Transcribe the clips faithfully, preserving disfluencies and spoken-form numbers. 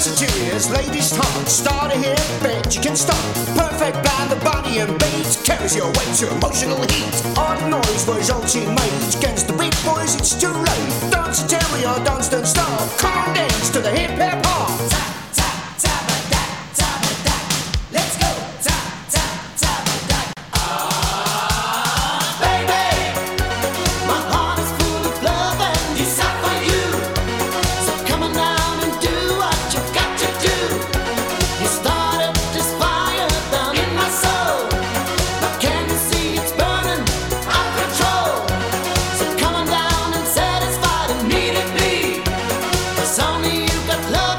Sagittarius, ladies talk. Start a hit, bet you can stop. Perfect blind, the body and beat carries your weight to emotional heat. On noise was ultimate. Against the big boys, it's too late. Dance Sagittarius, dance don't stop. Come on, dance to the hip hip hop. Only you got love.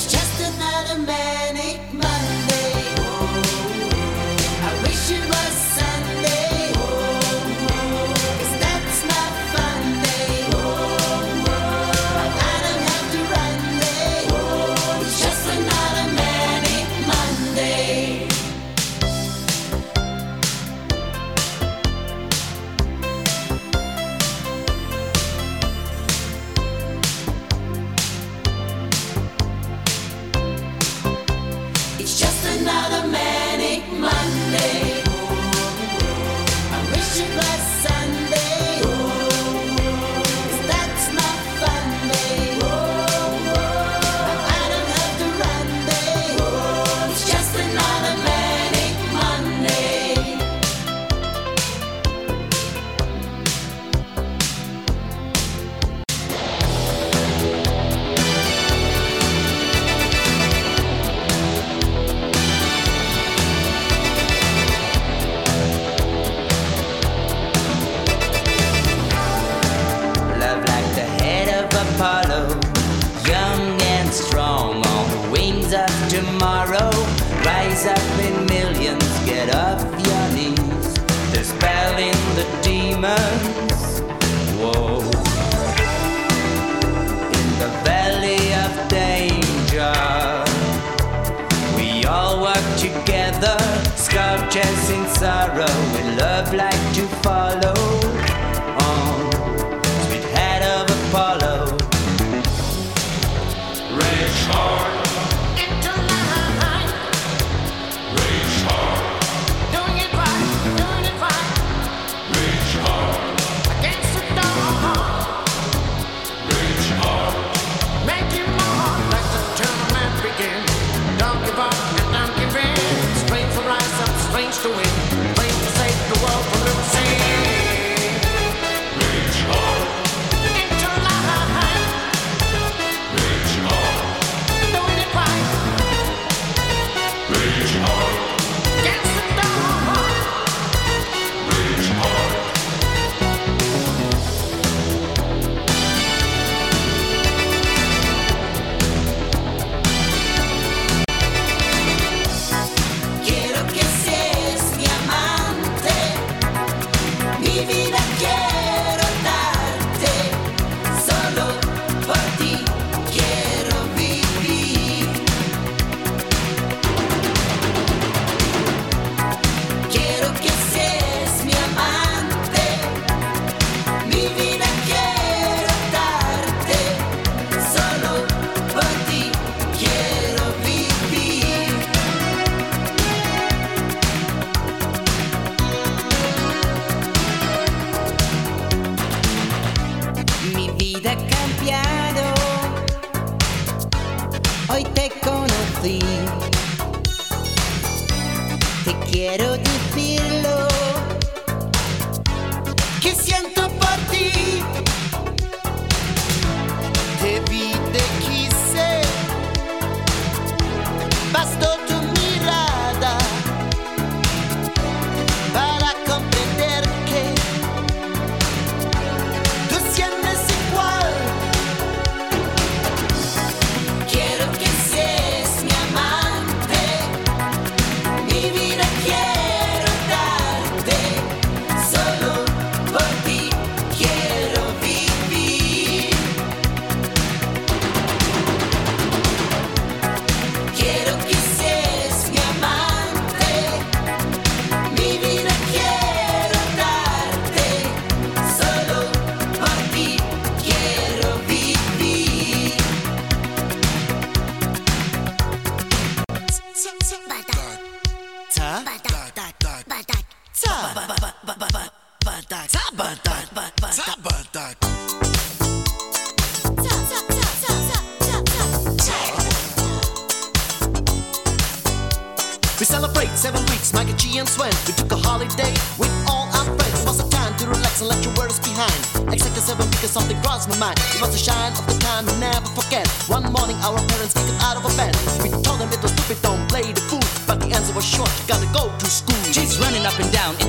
We celebrate seven weeks, Mikey G and Sven. We took a holiday with all our friends. It was a time to relax and let your worries behind. Exactly seven because something crossed my mind. It was a shine of the time we never forget. One morning our parents kicked us out of a bed. We told them it was stupid, don't play the fool. But the answer was short, you gotta go to school. She's running up and down in every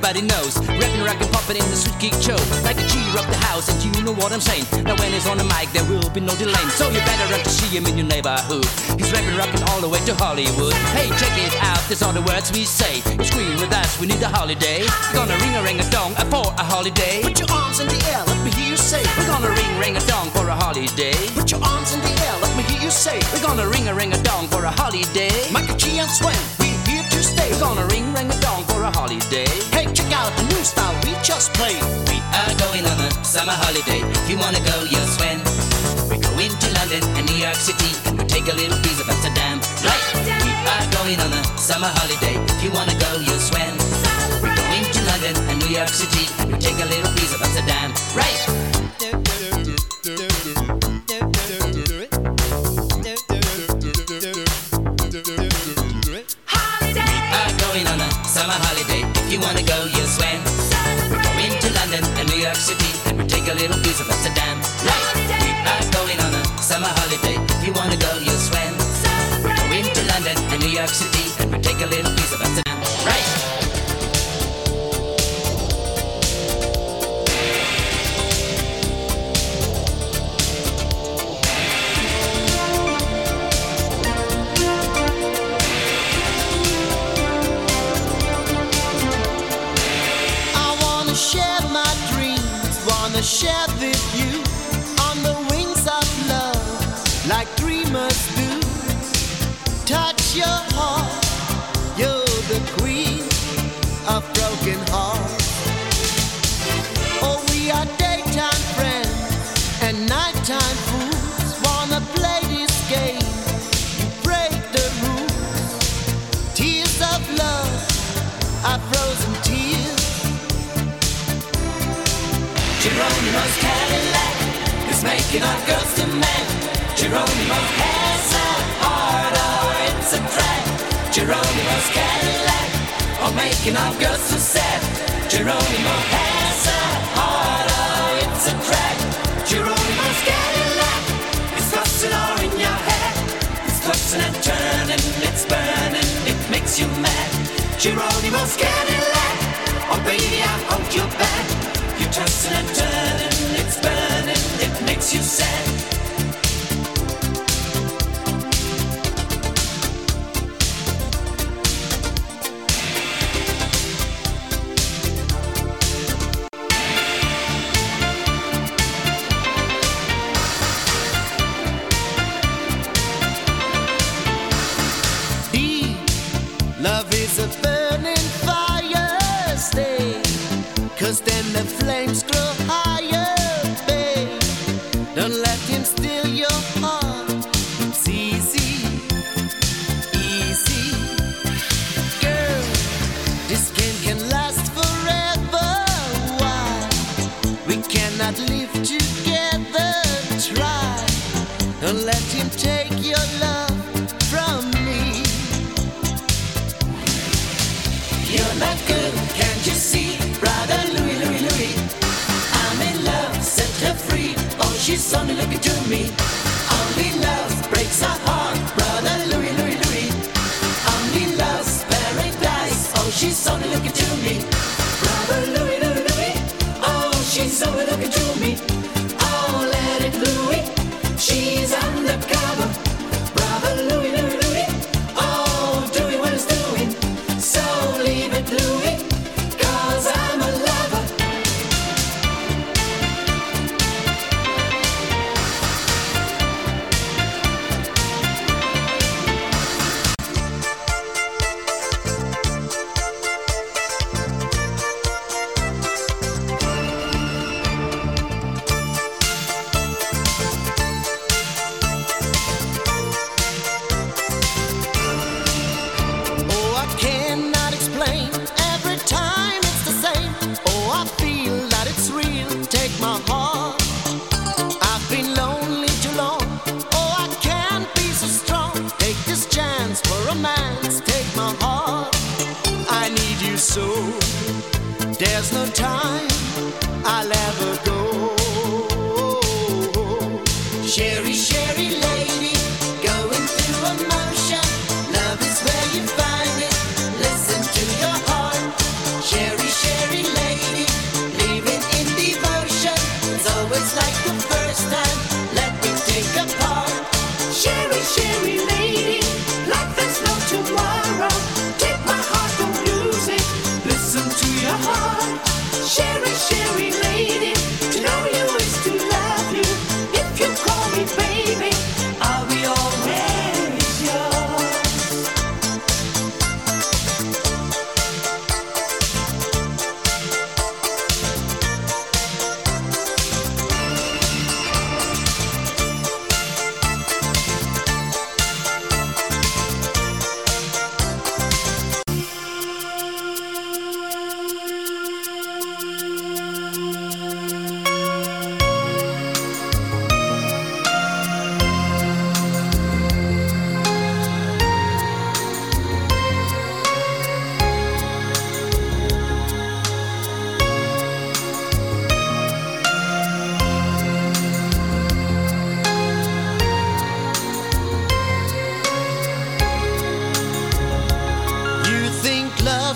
everybody knows. Rapping, rockin', poppin' in the Sweet Geek Show, like a cheer up the house, and you know what I'm saying. Now when he's on the mic, there will be no delay, so you better run to see him in your neighborhood. He's rapping, rockin' all the way to Hollywood. Hey, check it out, these are the words we say. You scream with us, we need a holiday. We're gonna ring a ring a dong for a holiday. Put your arms in the air, let me hear you say. We're gonna ring ring a dong for a holiday. Put your arms in the air, let me hear you say. We're gonna ring a ring a dong for a holiday. Michael G and Swen, we're here to stay. We're gonna ring ring a dong for a holiday. Hey, check out the new style we just played. We are going on a summer holiday. If you wanna go, you'll Swen. We're going to London and New York City, and we take a little piece of Amsterdam. Right, we are going on a summer holiday. If you wanna go, you'll Swen. We're going to London and New York City, and we take a little piece of Amsterdam. Right. Summer holiday, if you wanna go, you'll Swen. We're going to London and New York City, and we take a little piece of Amsterdam. Right, we are going on a summer holiday. If you wanna go, you'll Swen. We're going to London and New York City, and we take a little piece of Amsterdam. Right. Share with you on the wings of love, like dreamers do. Touch your heart, you're the queen of broken hearts. Oh, we are daytime friends and nighttime fools. Wanna play this game, you break the rules. Tears of love are frozen tears. Geronimo's Cadillac is making our girls to men. Geronimo's has a heart or it's a drag. Geronimo's Cadillac, or making our girls so sad. Geronimo has a heart or it's a drag. Geronimo's Cadillac is fussing all in your head. It's tossing and turning, it's burning, it makes you mad. Geronimo's Cadillac, oh baby I hold your back. You're tossing and turning, it's burning, it makes you sad. Deep love is a burning fire, stay. 'Cause then the flames grow higher, babe. Don't let him steal your heart. It's easy, easy. Girl, this game can last forever. Why? We cannot live together. Try. Don't let him take your love from me. You're not good, can't you see? Brother Louis, Louis, Louis, I'm in love, set her free. Oh, she's only looking to me. Only love breaks our heart. Brother Louis, Louis, Louis, only love's paradise. Oh, she's only looking to me. Brother Louis, Louis, Louis, oh, she's only looking to me. Oh, let it Louis, she's undercover. Brother Louis, Louis, Louis, oh, doing what it's doing. So leave it Louis. So there's no time I'll ever go. Sherry, Sherry lady, going through emotion. Love is where you find it. Listen to your heart. Sherry, Sherry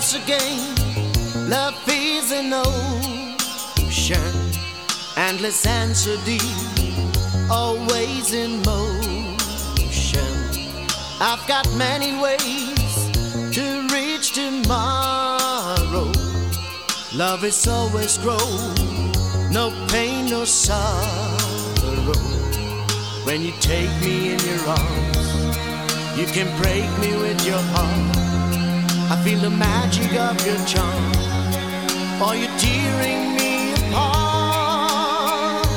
once again. Love is an ocean, endless and so deep, always in motion. I've got many ways to reach tomorrow. Love is always grow, no pain, no sorrow. When you take me in your arms, you can break me with your heart. I feel the magic of your charm, or you're tearing me apart.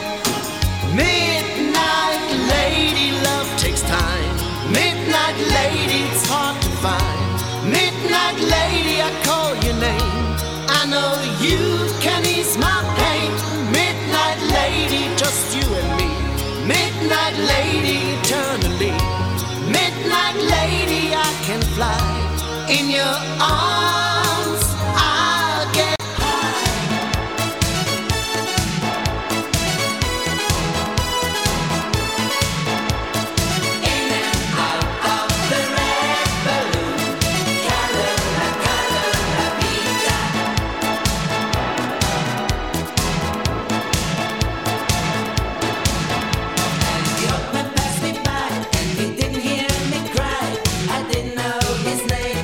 Midnight lady, love takes time. Midnight lady, it's hard to find. Midnight lady, I call your name. I know you can ease my pain. Midnight lady, just you and me. Midnight lady, eternally. Midnight lady, I can fly. In your arms, I'll get high. In and out of the red balloon, color la color la vida. And the old man passed me by, and he didn't hear me cry. I didn't know his name.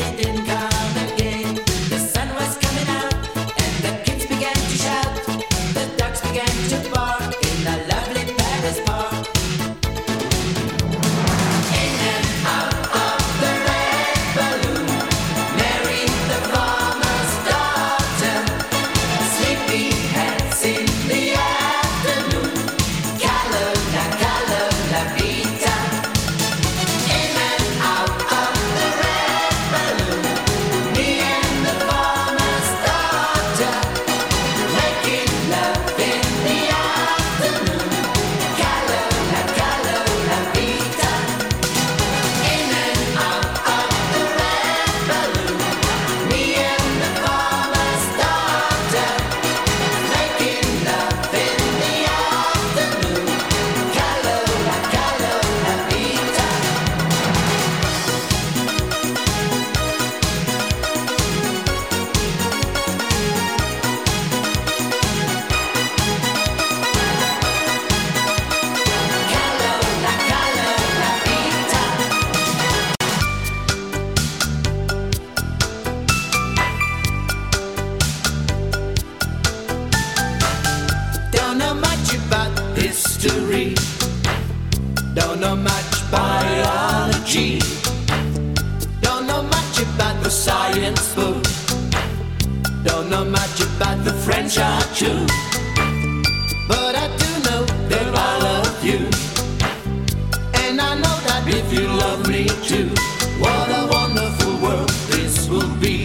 Don't know much biology. Don't know much about the science book. Don't know much about the French art too. But I do know that I love you. And I know that if you love me too, what a wonderful world this will be.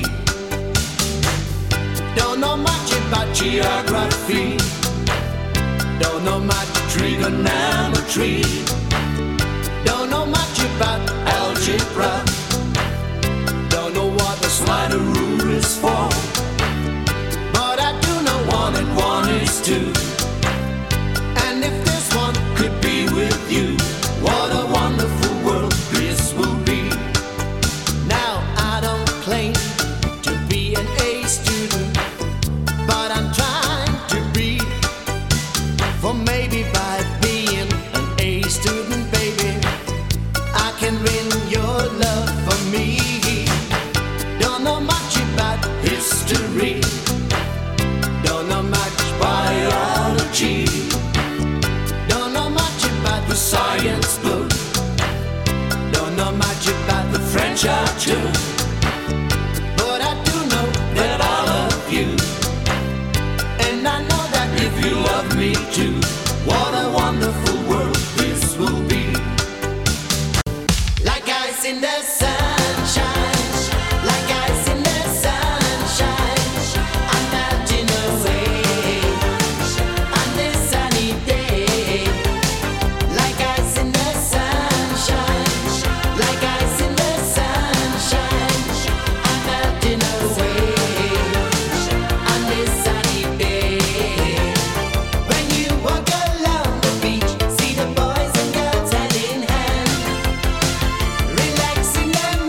Don't know much about geography. Don't know much trigonometry. Don't know much about algebra. Don't know what the slider rule is for. But I do know one and one is two. And if this one could be with you, what a wonderful world this will be. Now I don't claim to be an A student, but I'm trying to be. For maybe by being an A student, baby, I can win your love for me. Don't know much about history. Don't know much biology. Don't know much about the science book. Don't know much about the French art too. But I do know that I love you. And I know that if you love me too, what a wonderful world this will be. Like ice in the sunshine, like ice in the sunshine, I'm melting away on this sunny day. Like ice in the sunshine, like ice in the sunshine, I'm melting away on this sunny day. When you walk along the beach, see the boys and girls hand in hand, relaxing their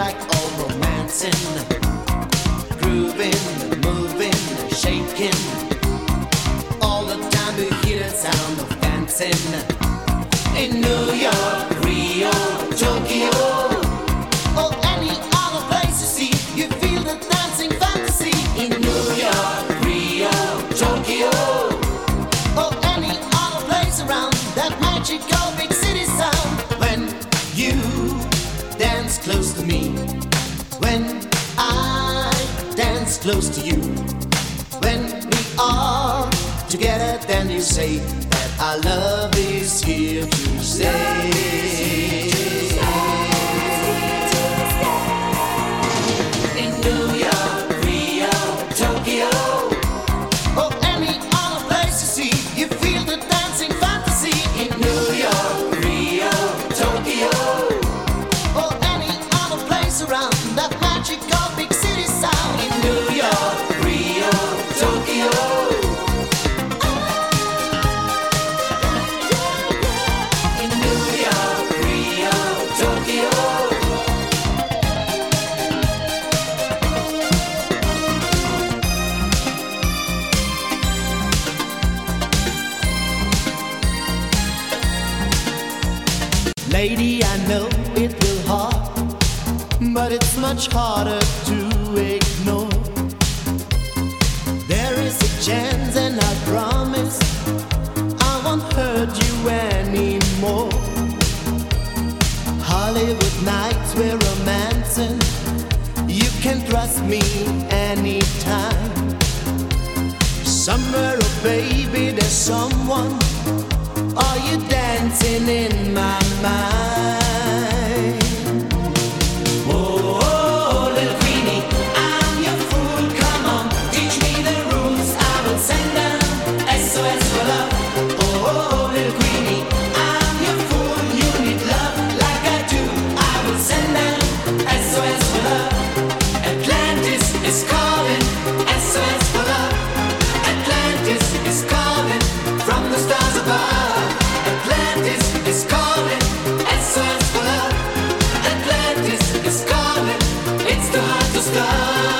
like all romancing, grooving, moving, shaking. All the time we hear the sound of dancing. In New York, Rio, Tokyo, or any other place you see, you feel the dancing fantasy. In New York, Rio, Tokyo, or any other place around that magical big city sound. When you dance close to me, when I dance close to you, when we are together, then you say that our love is here to stay. In New York, Rio, Tokyo, or any other place you see, you feel the dancing fantasy. In New York, Rio, Tokyo, or any other place around that magical big city sound. In New York, Rio, Tokyo. Lady, I know it will hurt, but it's much harder to ignore. There is a chance and I promise I won't hurt you anymore. Hollywood nights we're romancing, you can trust me anytime. Somewhere, oh baby, there's someone. Are you dancing in my mind? Oh, oh, little queenie, I'm your fool. Come on, teach me the rules. I will send them S O S for love. Oh, oh, little queenie, I'm your fool. You need love like I do. I will send them S O S for love. Atlantis is calling, S O S for love. Atlantis is calling from the stars above. Atlantis is calling, S O S for love. Atlantis is calling, it's too hard to stop.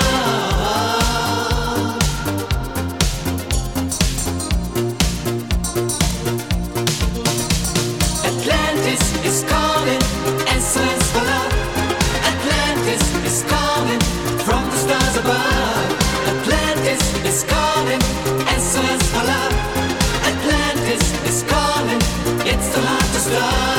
Atlantis is calling, S O S for love. Atlantis is calling from the stars above. Atlantis is calling, S O S for love. Atlantis is calling, it's too hard to stop.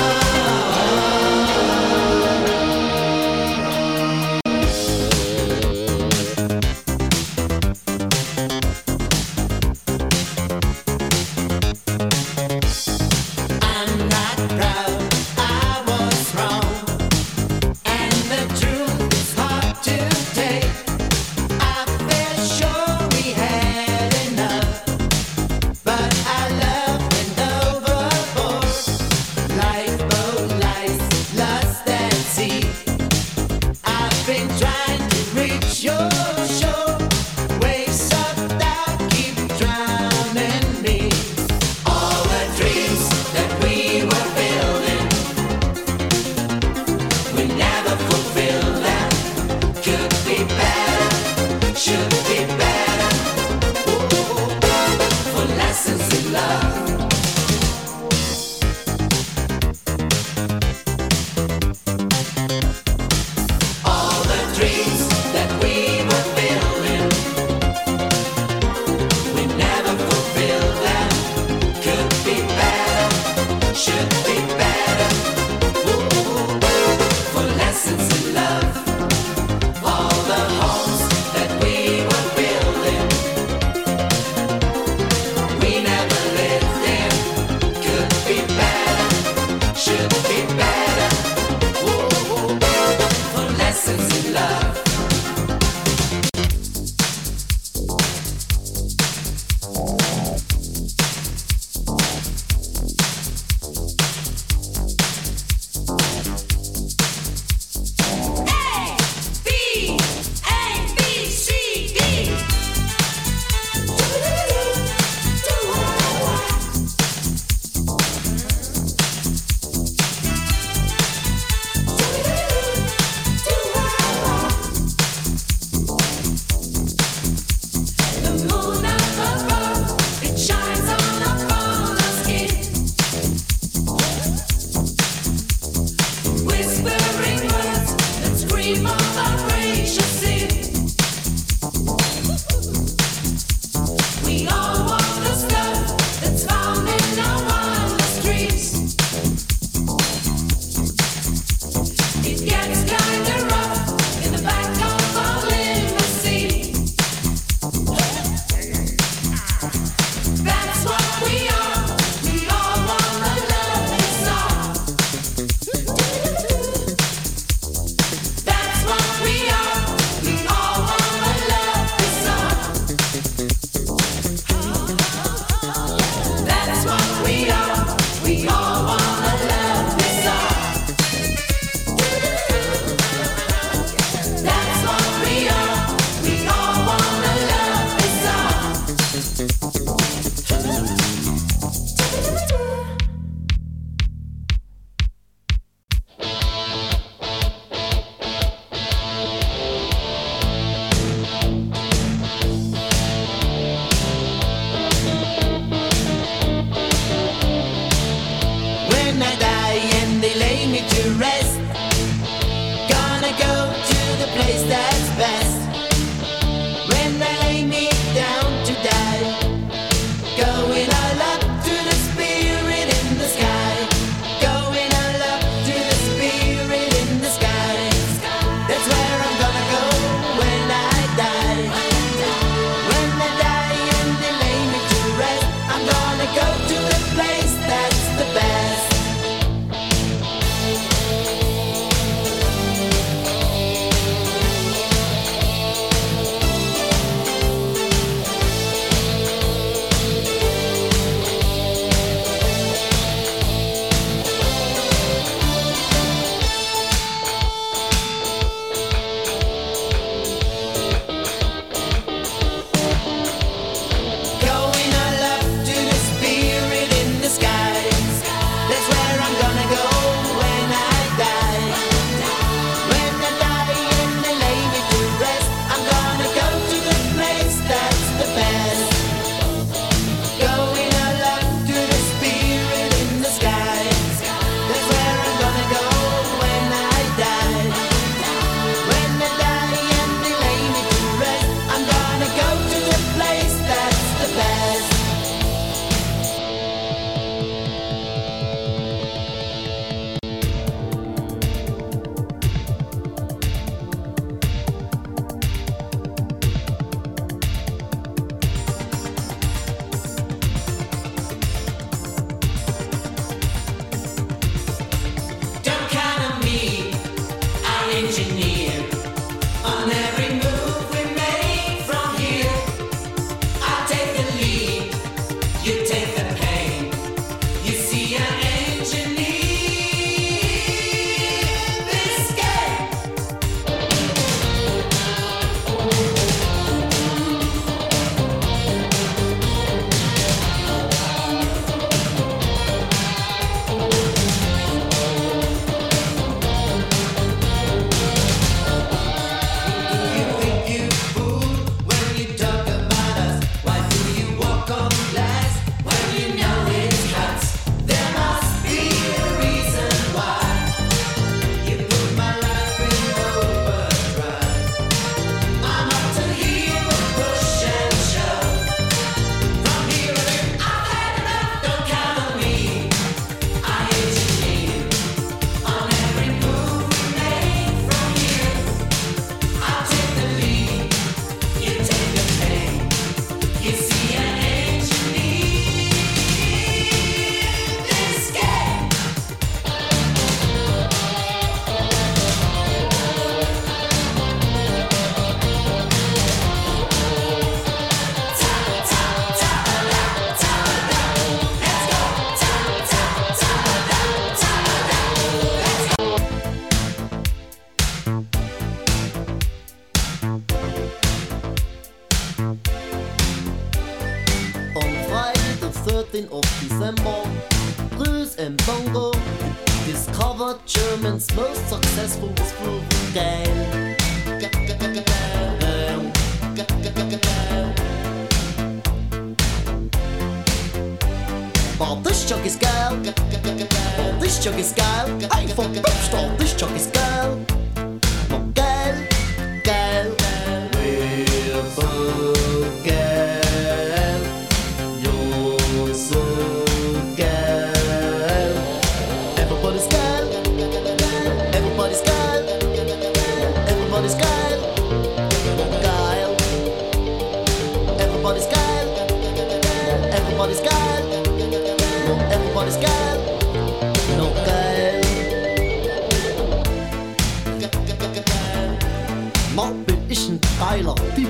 I'm not proud, I was wrong, and the truth is hard to take. I felt sure we had enough, but our love went overboard. Lifeboat lies, lost at sea. I've been trying to reach your shore. Waves of doubt keep drowning me. All the dreams that we were building, we never fulfilled them. Could be better, should be better. Ooh, for lessons in love. All the dreams that we were building, fifteenth of December, Blues and Bongo discovered German's most successful groove geil. But this jug is geil. But this jug is geil. Hey, for Bipstar, this jug is geil. But geil, geil, we're so geil. You're so geil. Everybody's geil. Everybody's geil. Everybody's geil. Geil. Everybody's geil. Everybody's geil. Everybody's geil. No geil. Na, bin ich ein geiler Typ.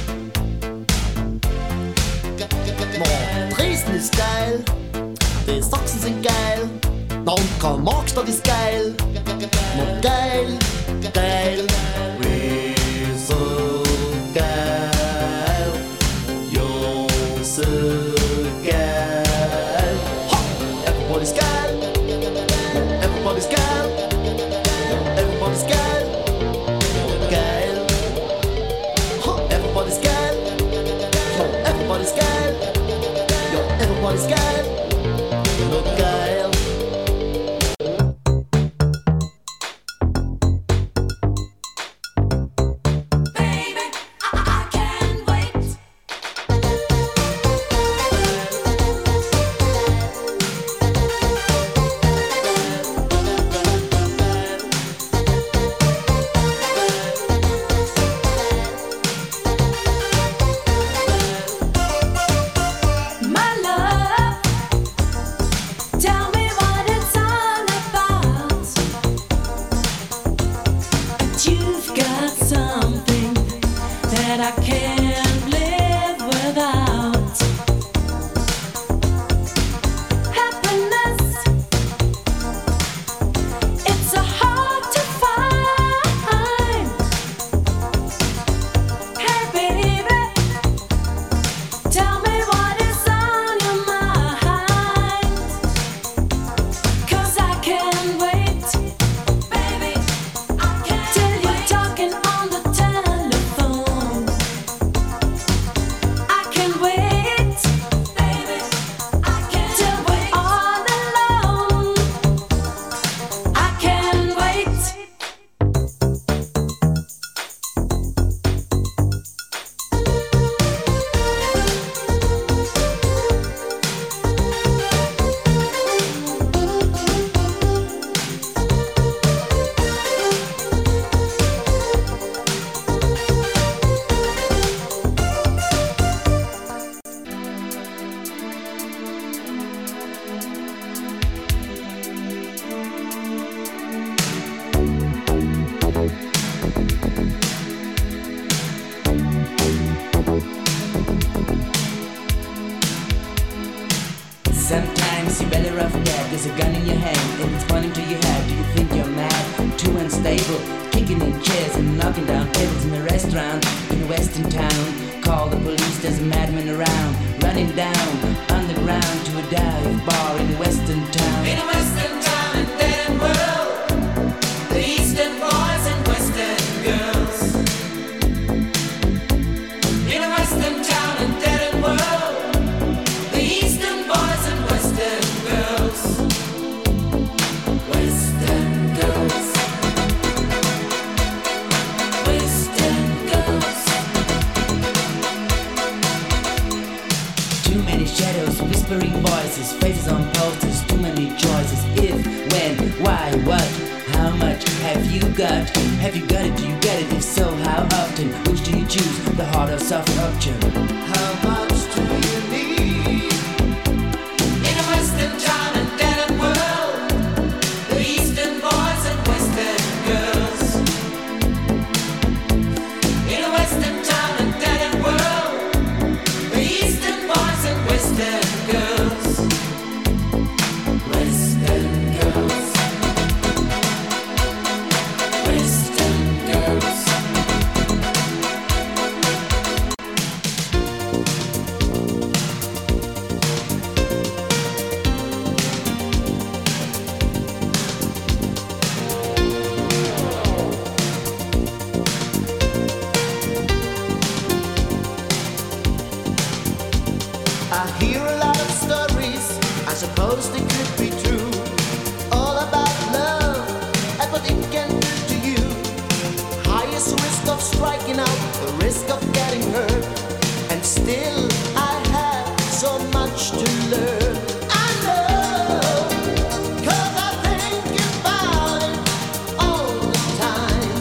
Na, Dresden ist geil. Die Sachsen sind geil. Na, und Karl-Marx-Stadt ist geil. Na, geil, geil. Wir so geil. You're so geil. Ha! Everybody's geil. Everybody's geil. Everybody's geil. Geil. Ha! Everybody's geil. Yo, everybody's geil. Yo, everybody's geil. No geil. Sometimes you better off dead. There's a gun in your hand and it's pointing to your head. Do you think you're mad? Too unstable, kicking in chairs and knocking down tables in a restaurant in a western town. Call the police, there's a madman around, running down underground to a dive bar in a western town. In a western town and dead end world, the eastern boys and western girls. In a western town and dead end world, the eastern boys and western girls. Western girls. Western girls. Too many shadows, whispering voices, faces on posters, too many choices. If, when, why, what, how much have you got? Have you got it? Do you get it? If so, how often? Which do you choose? The hard or soft option? How much do you need? In a western town and dead end world, the eastern boys and western girls. In a western town and dead end world, the eastern boys and western girls. Western girls. Western girls. suppose they could be true. All about love and what it can do to you. Highest risk of striking out, the risk of getting hurt. And still I have so much to learn. I know, 'cause I think about it all the time.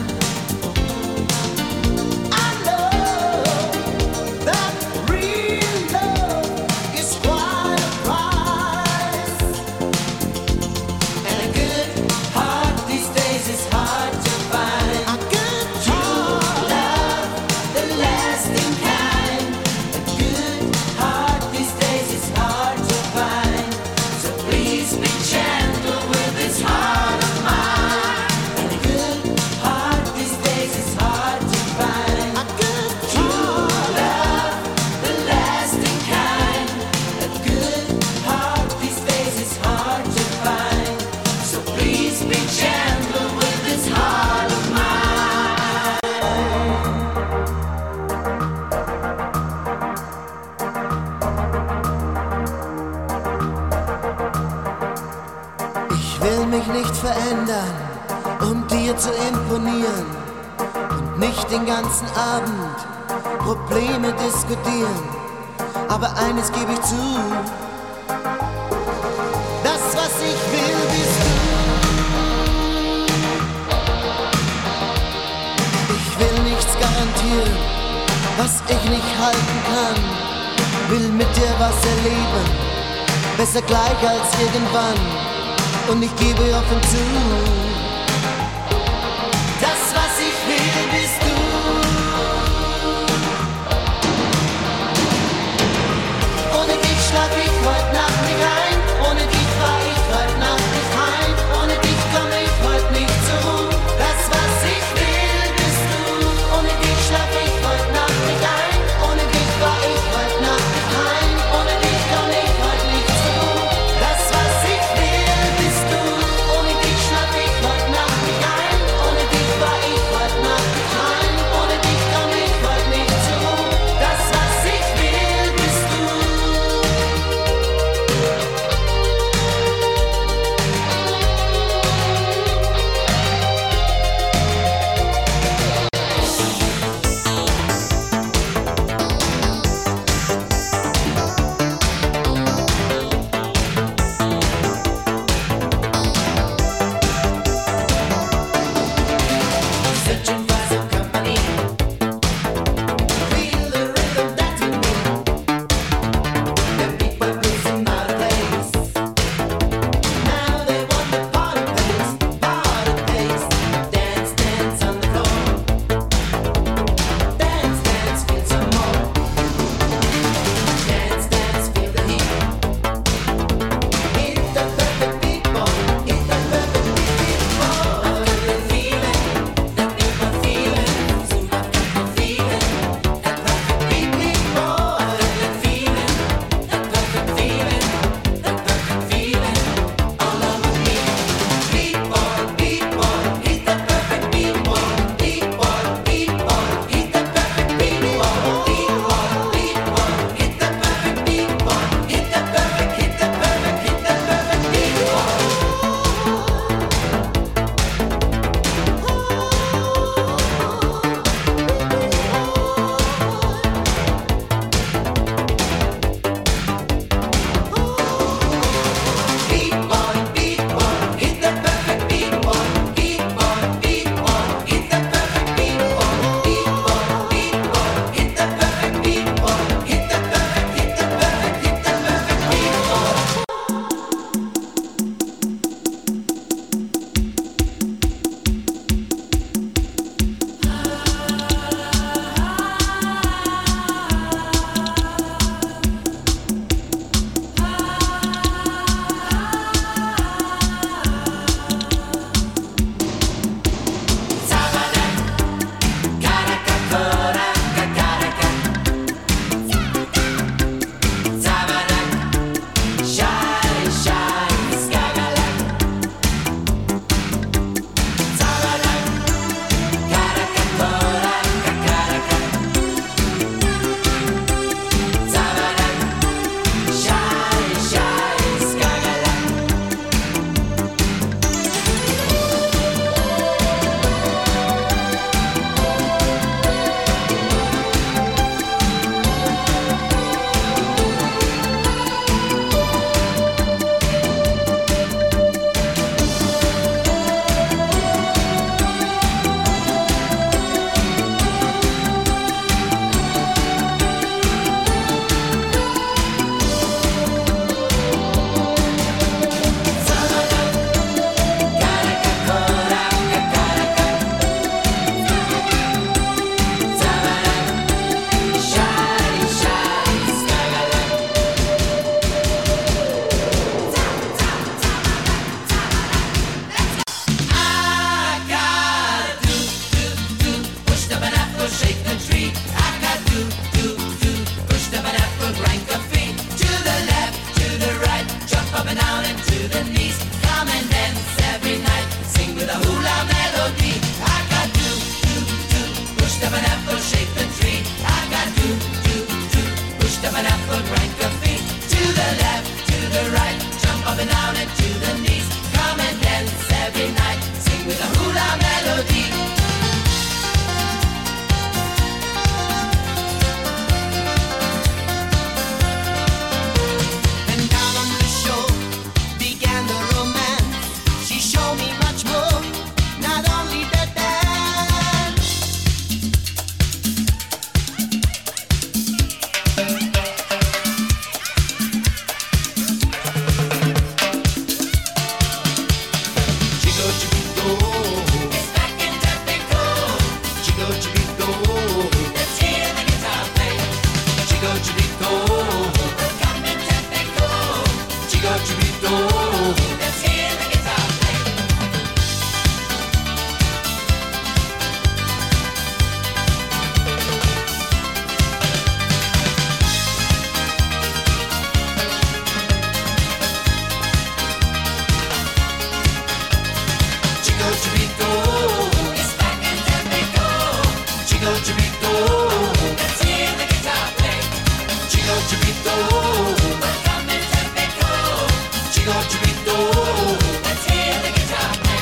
I know that real love is quite a prize. And a good heart these days is hard to find. A good True heart. love, the lasting kind. A good heart these days is hard to find. So please be gentle with this heart of mine. And a good heart these days is hard to find. A good True heart. love, the lasting kind. A good heart these days is hard to find. So please be gentle with this heart of mine. Ich will mich nicht verändern, um dir zu imponieren und nicht den ganzen Abend Probleme diskutieren. Aber eines gebe ich zu, das, was ich will, bist du. Ich will nichts garantieren, was ich nicht halten kann. Will mit dir was erleben, besser gleich als irgendwann. Und ich gebe offen zu, das, was ich will, bist du. Ohne dich schlaf ich heute Nacht nicht ein. Ohne dich fahr ich heute Nacht nicht heim. Ohne dich komme ich heute nicht zur Ruhe. Das, was ich will, bist du. Ohne dich schlaf ich heute Nacht nicht ein. Ohne dich fahr ich heute Nacht nicht heim. Ohne dich komme ich heute nicht zur Ruhe. Das, was ich will, bist du. Ohne dich schlaf ich heute Chipito, let's hear the guitar play. Chico Chipito, welcome in Tampico. Chico Chipito, let's hear the guitar play.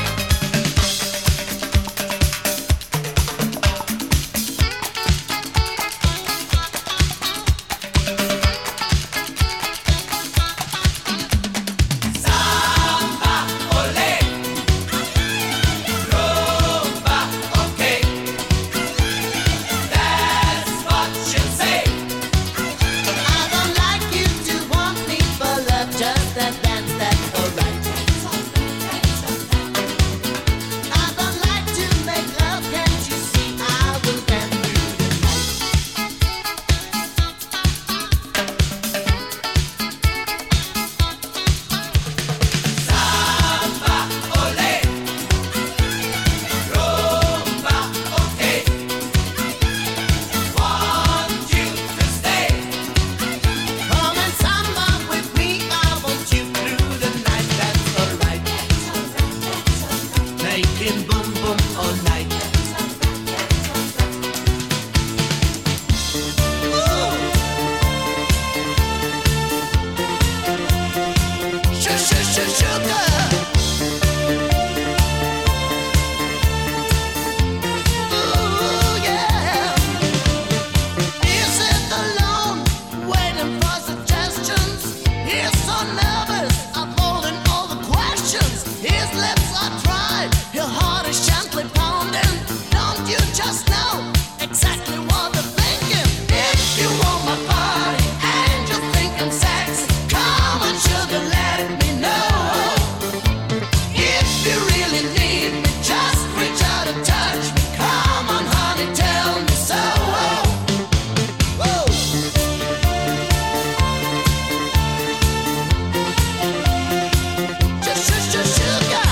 Samba, ole, rumba, okay. That's what you say. I don't like you to want me for love, just a dance, that's alright. I don't like to make love, can't you see? I will dance through the night. Samba, ole, rumba, okay. Want you to stay. Come and samba with me, I want you through the night, that's alright. Making boom boom all night. Sugar. Ooh, yeah. Is it alone, waiting for suggestions? He's so nervous, I'm holding all the questions. His lips are dry, your heart is gently pounding. Don't you just know exactly what they're thinking? If you want my body and you're thinking sex, come on, sugar, let me know. If you really need me, just reach out and touch me. Come on, honey, tell me so. Whoa. Just, just, just sugar.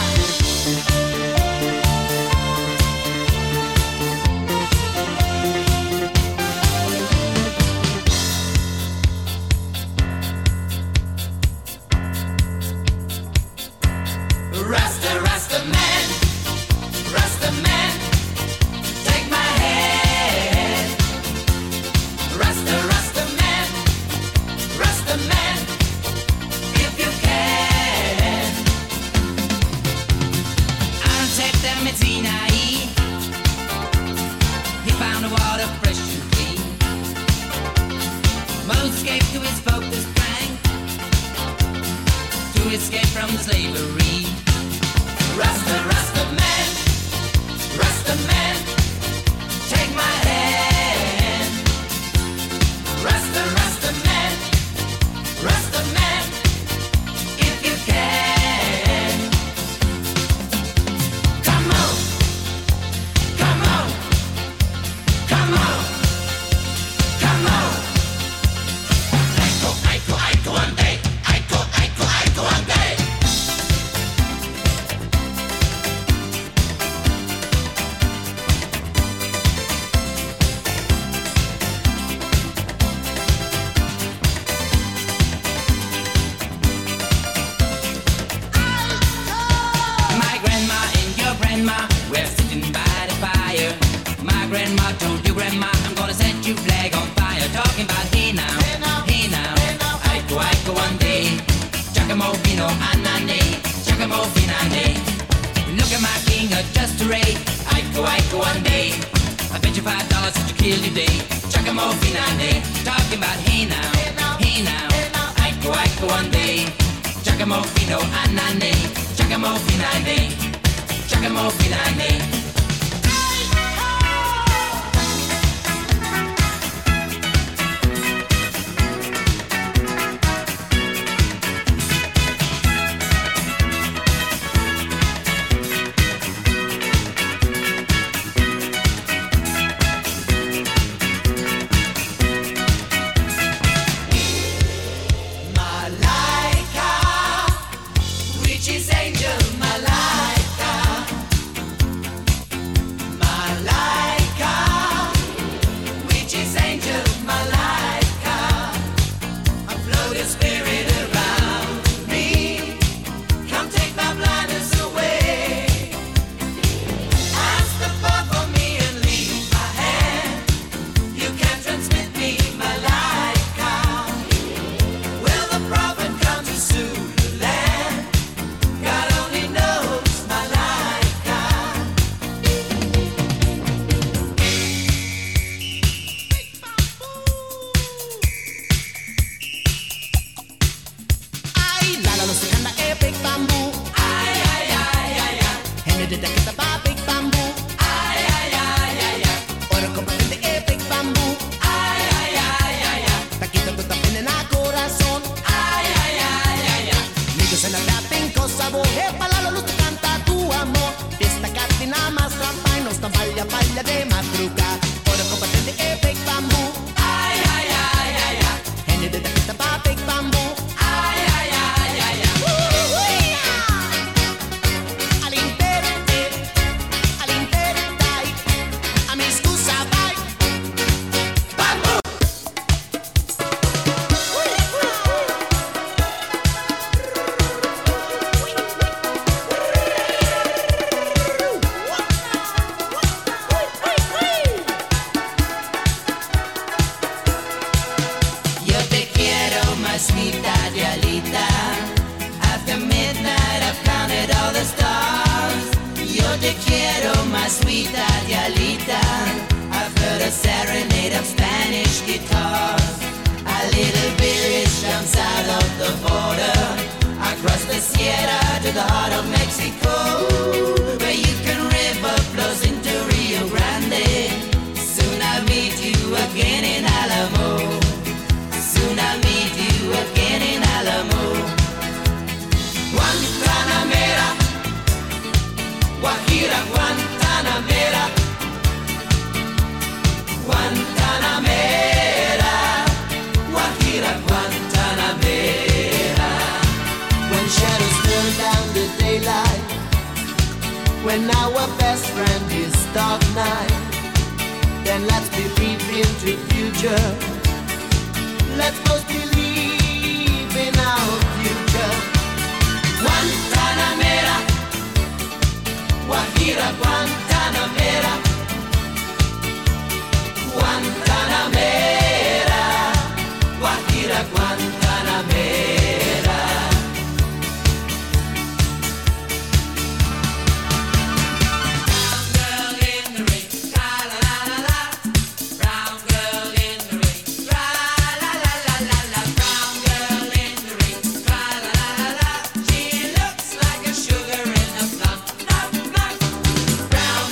Rasta, Rasta man, Rasta man, take my hand. Rasta, Rasta man, Rasta man, if you can. Ansetta Mezzinae. He found the water fresh and clean. Moses escaped to his focus plank to escape from slavery. Rasta, Rasta man, Rasta man, take my hand. Rasta, Rasta man, Rasta man, if you can. Come on, come on, come on, come on. Aiko, aiko, aiko one day, aiko, aiko, aiko one day. My grandma and your grandma were sitting by the fire. My grandma told your grandma, I'm gonna set your flag on fire. Talking about hey now, hey now, aiko aiko one day. Giacomo Vino Anane, Giacomo Vinane. Look at my king, a just array. Aiko aiko one day. I bet you five dollars that you kill today. Giacomo Vinane, talking about hey now, hey now, aiko aiko one day. Giacomo Vino Anane, Giacomo Vinane, Giacomo Vinane. Malaika, which is angel Malaika. When our best friend is Dark Knight, then let's believe into future. Let's both believe in our future. Guantanamera, Guajira, Guantanamera, Guantanamera, Guajira, Guantanamera. Brown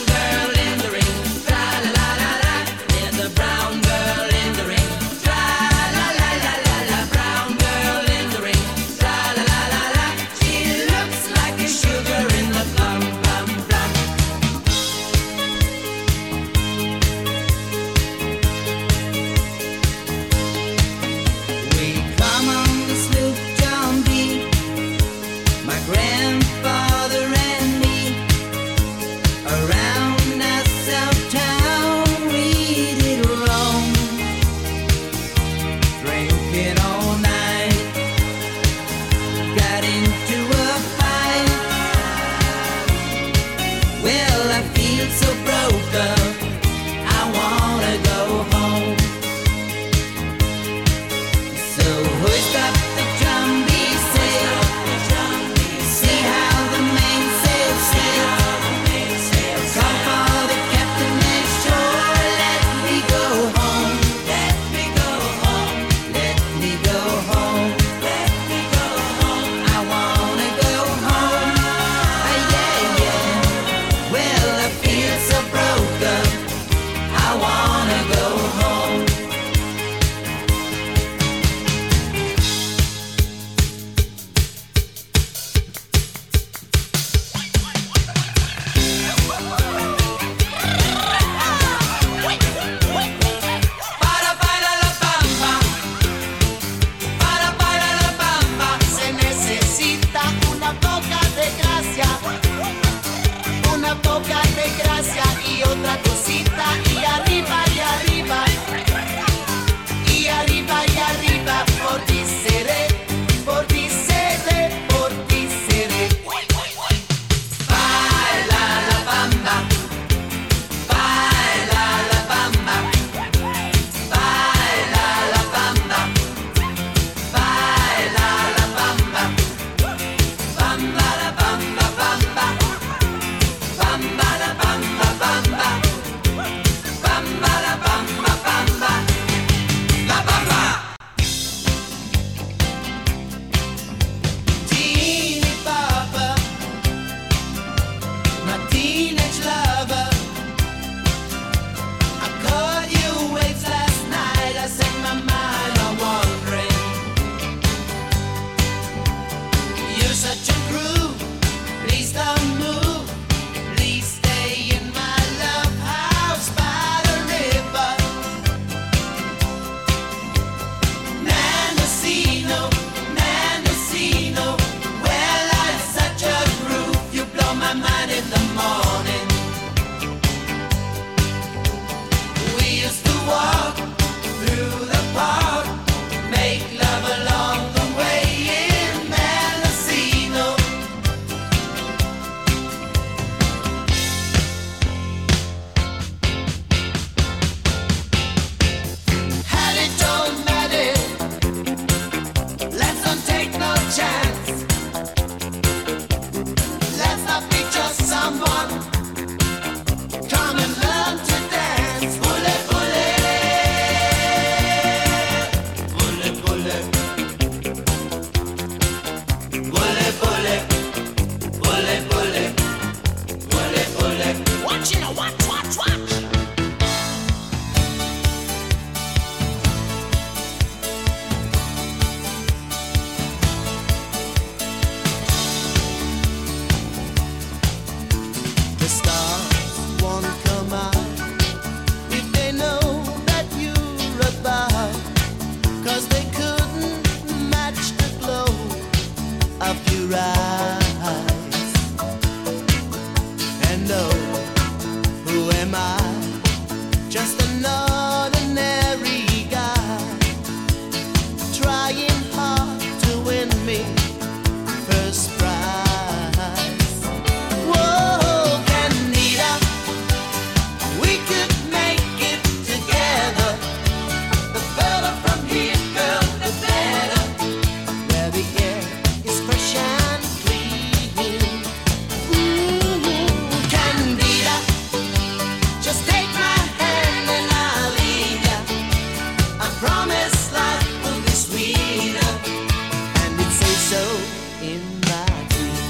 just an ordinary guy, trying hard to win me first prize. Whoa, Candida, we could make it together. The further from here, girl, the better. Where the air is fresh and clean. Ooh, Candida, just take my hand and I'll lead ya. I promise life will be sweeter, and it says so in my dream.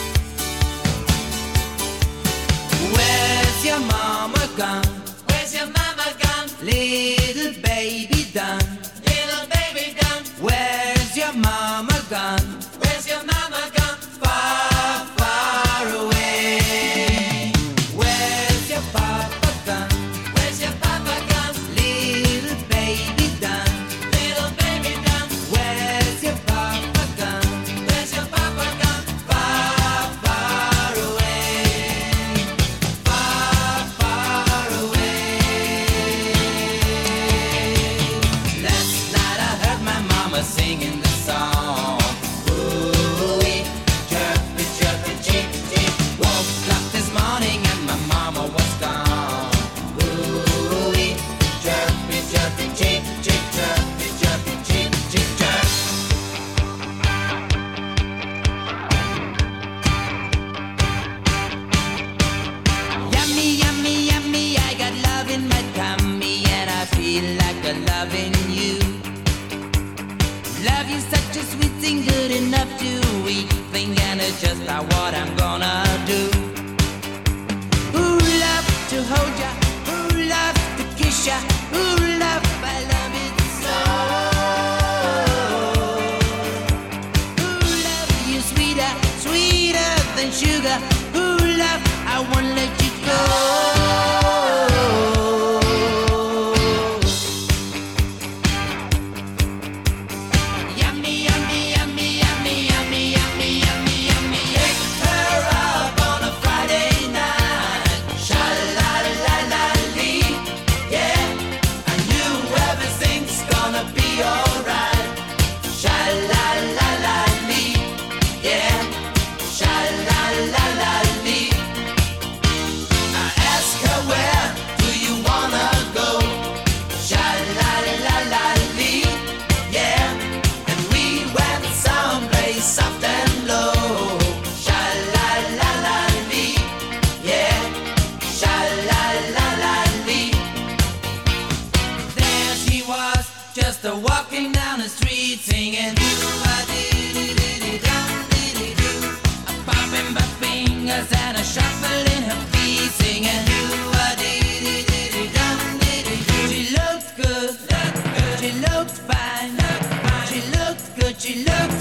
Where's your mama gone? Where's your mama gone? Little baby done. Little baby gone. Where's your mama gone? Where's your mama gone? Far, far away. Where's your papa gone? Where's your papa gone? Little baby done. Little baby gone. Where's your papa gone? Where's your papa gone? Far, far away. Far, far away. Last night I heard my mama singing the song. Ooh-wee, chirpy, chirpy, cheep, cheep. Woke up this morning and my mama was gone. Ooh-wee, chirpy, chirpy, cheep, cheep, chirpy, chirpy, cheep, cheep, chirp. Yummy, yummy, yummy, I got love in my tummy and I feel like a loving you. Love you such a sweet thing, good enough to eat thing, and it's just not what I'm gonna do. Ooh, love to hold ya, ooh, love to kiss ya, ooh, love, I love it so. Ooh, love you sweeter, sweeter than sugar. Ooh, love, I won't let you go. Yummy, yummy, yummy, yummy, yummy, yummy, yummy, yummy. Picked her up on a Friday night. Sha-la-la-la-lee. Yeah, I knew everything's gonna be alright. Sha-la-la-la-lee. Yeah, sha-la-la-la-lee. I asked her, where do you wanna go? Sha-la-la-la-lee. Yeah, and we went someplace soft and low. Sha-la-la-la-lee. Yeah, sha-la-la-la-lee. There she was, just a walking down the street singing do-a-dee-dee-dee-dee-dum-dee-dee-doo. A popping her fingers and a shuffling her feet singing do-a-dee-dee-dee-dee-dum-dee-dee-doo. She looked good, she looked fine, she looked good, she looked